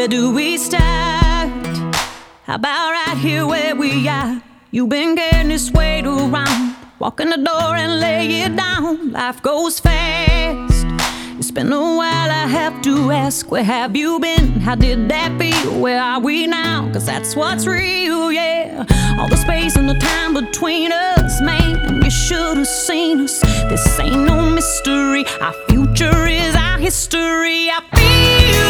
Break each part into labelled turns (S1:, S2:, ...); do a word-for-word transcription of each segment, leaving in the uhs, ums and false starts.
S1: where do we start? How about right here where we are? You've been getting this weight around. Walk in the door and lay it down. Life goes fast. It's been a while, I have to ask, where have you been? How did that feel? Where are we now? Cause that's what's real, yeah. All the space and the time between us, man, you should have seen us. This ain't no mystery. Our future is our history. I feel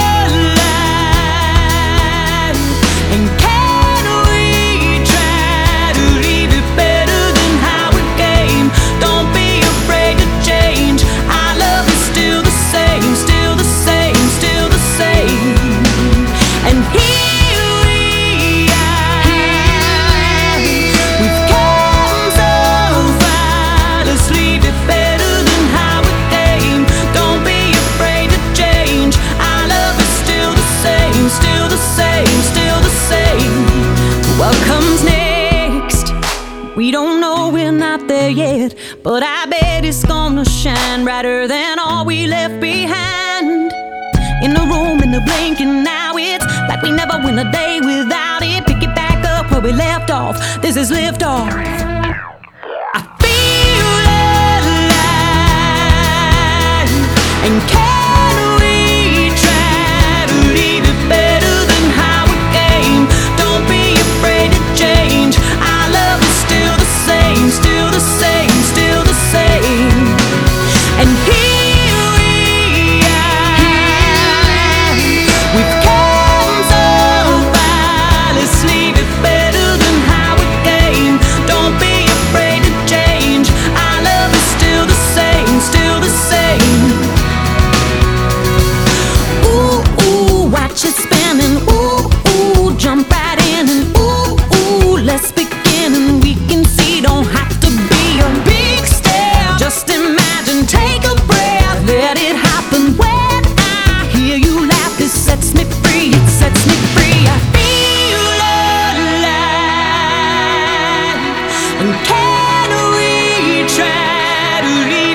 S1: alive. And can we try to leave it better than how it came? Don't be afraid to change. Our love is still the same, still the same, still the same. And here we are. We've come so far. Let's leave it better than how it came. Don't be afraid to change. Our love is still the same, still the same, still the same. What comes next? We don't know, we're not there yet, but I bet it's gonna shine brighter than all we left behind. In the room, in the blinking, now it's like we never went a day without it. Pick it back up where we left off. This is liftoff. I feel alive. And can we try to leave it better than how it came? Don't be afraid to change. Our love is still the same, still the same, still the same. And here we are. We've come so far. Let's leave it better than how it came. Don't be afraid to change. Our love is still the same, still the same. Ooh, ooh, watch it spinning. Ooh, ooh, jump right in and ooh, ooh, let's begin and we can see. Don't have to be a big step. Just imagine, take a breath, let it happen. When I hear you laugh, this sets me free, it sets me free. I feel alive. And can we try to leave